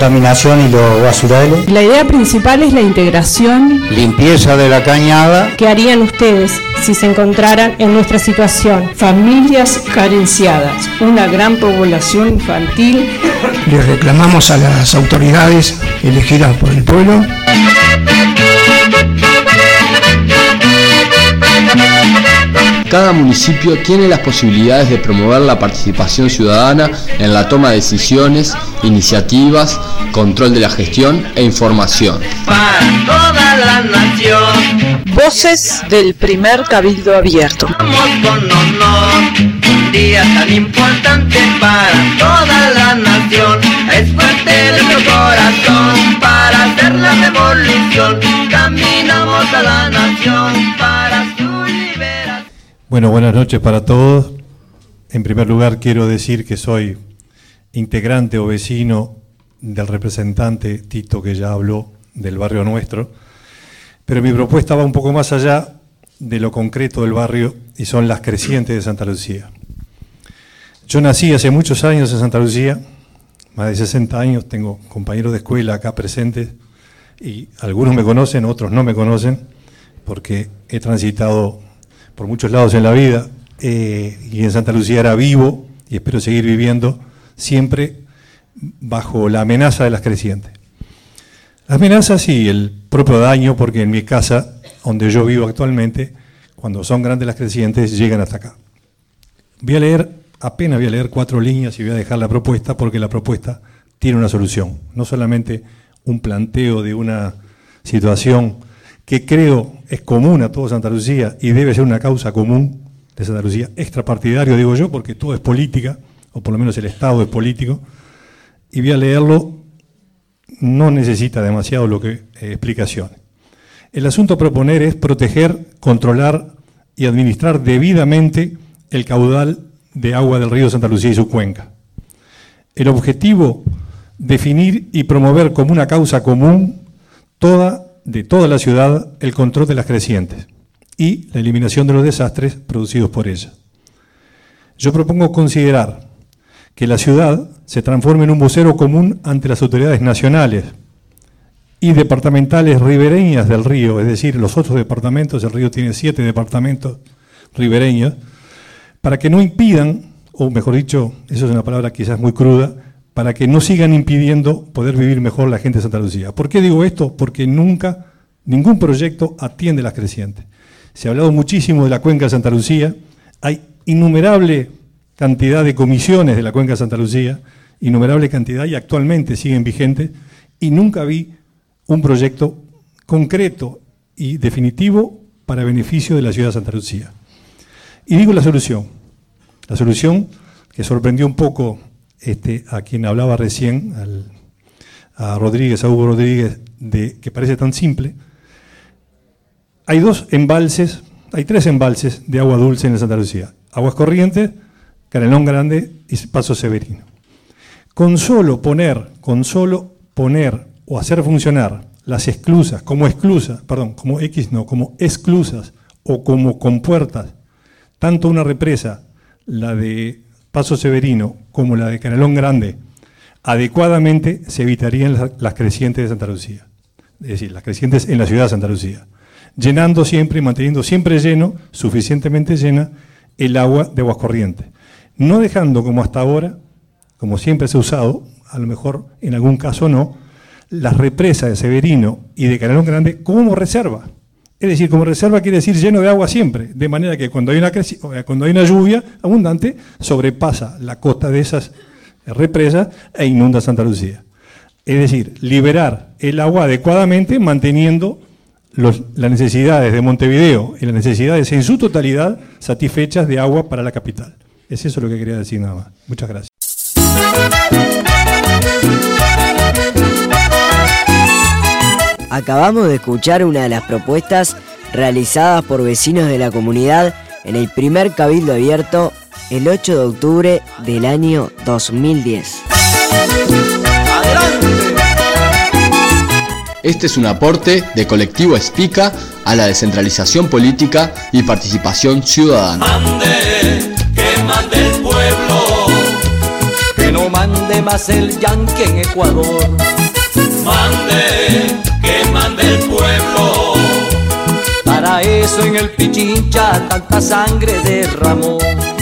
contaminación y los basureros. La idea principal es la integración. Limpieza de la cañada. ¿Qué harían ustedes si se encontraran en nuestra situación? Familias carenciadas, una gran población infantil. Le reclamamos a las autoridades elegidas por el pueblo. Cada municipio tiene las posibilidades de promover la participación ciudadana en la toma de decisiones, iniciativas, control de la gestión e información. Para toda la nación. Voces del primer Cabildo Abierto. Vamos con honor, un día tan importante para toda la nación. Es fuerte nuestro corazón para hacer la revolución. Caminamos a la nación para su liberación. Bueno, buenas noches para todos. En primer lugar quiero decir que soy integrante o vecino del representante Tito, que ya habló del barrio nuestro, pero mi propuesta va un poco más allá de lo concreto del barrio y son las crecientes de Santa Lucía. Yo nací hace muchos años en Santa Lucía, más de 60 años, tengo compañeros de escuela acá presentes y algunos me conocen, otros no me conocen, porque he transitado por muchos lados en la vida y en Santa Lucía era vivo y espero seguir viviendo siempre bajo la amenaza de las crecientes. Las amenazas y el propio daño, porque en mi casa, donde yo vivo actualmente, cuando son grandes las crecientes, llegan hasta acá. Apenas voy a leer 4 líneas y voy a dejar la propuesta, porque la propuesta tiene una solución, no solamente un planteo de una situación que creo es común a todo Santa Lucía y debe ser una causa común de Santa Lucía, extrapartidario digo yo, porque todo es política, o por lo menos el Estado es político, y voy a leerlo, no necesita demasiado explicaciones. El asunto a proponer es proteger, controlar y administrar debidamente el caudal de agua del río Santa Lucía y su cuenca. El objetivo, definir y promover como una causa común de toda la ciudad el control de las crecientes y la eliminación de los desastres producidos por ellas. Yo propongo considerar que la ciudad se transforme en un vocero común ante las autoridades nacionales y departamentales ribereñas del río, es decir, los otros departamentos, el río tiene 7 departamentos ribereños, para que no impidan, o mejor dicho, eso es una palabra quizás muy cruda, para que no sigan impidiendo poder vivir mejor la gente de Santa Lucía. ¿Por qué digo esto? Porque nunca, ningún proyecto atiende las crecientes. Se ha hablado muchísimo de la cuenca de Santa Lucía, hay innumerable cantidad de comisiones de la cuenca de Santa Lucía, innumerable cantidad y actualmente siguen vigentes, y nunca vi un proyecto concreto y definitivo para beneficio de la ciudad de Santa Lucía. Y digo la solución que sorprendió un poco a quien hablaba recién, a Hugo Rodríguez, que parece tan simple. Hay 3 embalses de agua dulce en Santa Lucía: Aguas Corrientes, Canelón Grande y Paso Severino. Con solo poner o hacer funcionar las esclusas, como esclusas o como compuertas, tanto una represa, la de Paso Severino, como la de Canelón Grande, adecuadamente se evitarían las crecientes de Santa Lucía. Es decir, las crecientes en la ciudad de Santa Lucía. Llenando siempre y manteniendo siempre lleno, suficientemente llena, el agua de Aguas Corrientes. No dejando como hasta ahora, como siempre se ha usado, a lo mejor en algún caso no, las represas de Severino y de Canelón Grande como reserva. Es decir, como reserva quiere decir lleno de agua siempre, de manera que cuando hay una lluvia abundante, sobrepasa la costa de esas represas e inunda Santa Lucía. Es decir, liberar el agua adecuadamente, manteniendo las necesidades de Montevideo y las necesidades en su totalidad satisfechas de agua para la capital. Es eso lo que quería decir nada más. Muchas gracias. Acabamos de escuchar una de las propuestas realizadas por vecinos de la comunidad en el primer Cabildo Abierto el 8 de octubre del año 2010. Este es un aporte de Colectivo Espica a la descentralización política y participación ciudadana. Que mande el pueblo, que no mande más el yanqui en Ecuador. eso en el Pichincha tanta sangre derramó.